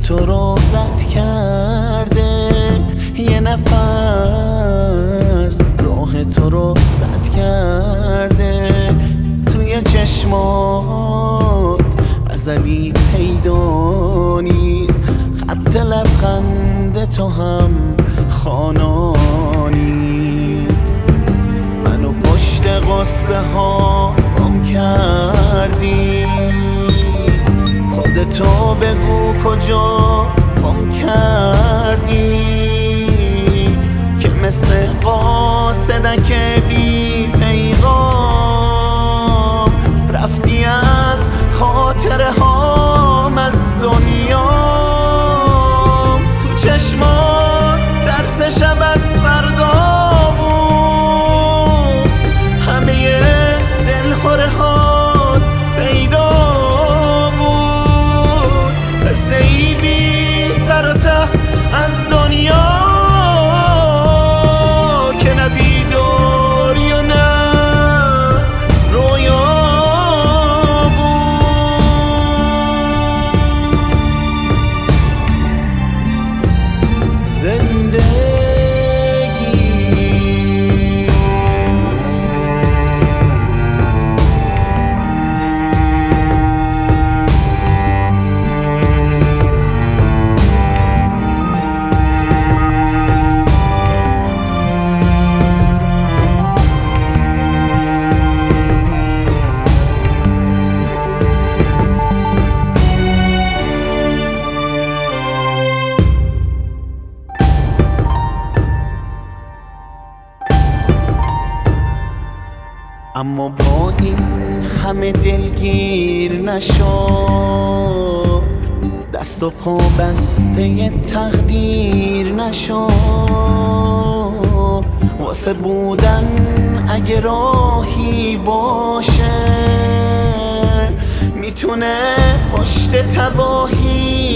تو رو رد کرده، یه نفس راه تو رو سد کرده. توی چشمات ازلی پیدا نیست، خط لبخند تو هم خوانا نیست. منو پشت قصه ها گم کردی، خودتو بگو کجا گم کردی که مثل قاصدک بی پیغام رفتی از خاطره هام، از دنیا. تو چشمات ترس شب از فردا بود، همه دلخوره هات پیدا بود. قصه ای بی سر و ته از دنیا که نه بیداری و نه رویا بود. زندگی اما با این همه دلگیر نشو، دست و پا بسته تقدیر نشو. واسه بودن اگه راهی باشه، میتونه پشت تباهی